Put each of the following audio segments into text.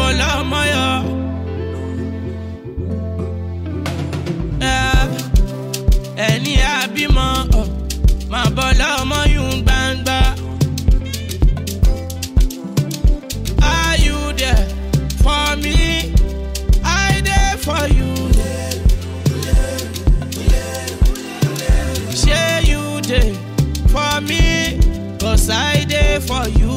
bọ́lá ọmọyọ. Ẹni àbímọ máa bọ́lá ọmọyún gbangba. Are you there for me? I there for you. Shey you there for me? 'Cause I there for you.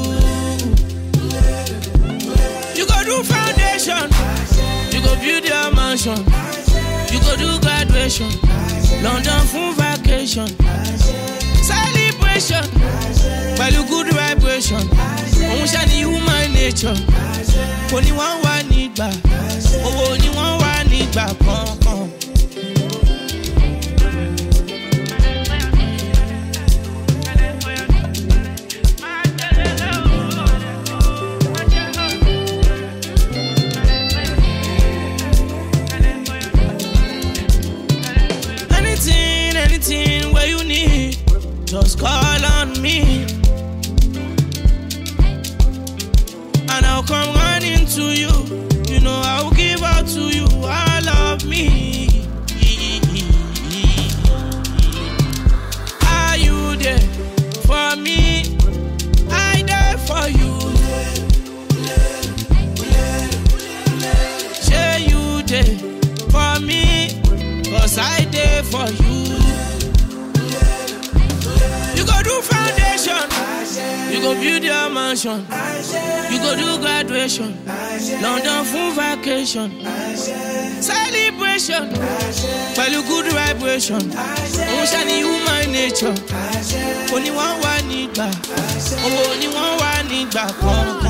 You go do foundation, you go build your mansion, you go do graduation, London full vacation, celebration, pẹ̀lú good vibration. Òun ṣe ni human nature. Kò ní wọ́n wà nígbà, owó ni wọ́n wà nígbà kankan. Anything where you need, just call on me, and I'll come running to you. You know I'll give out to you all of me. Are you there for me? I there for you. Say you there for me, 'cause I there for you. You go do foundation, you go build your mansion, you go do graduation, London full vacation, celebration, pẹ̀lú good vibration. Òun ṣe ni human nature. Kò ní wọ́n wà nígbà, owó ni wọ́n wà nígbà kan.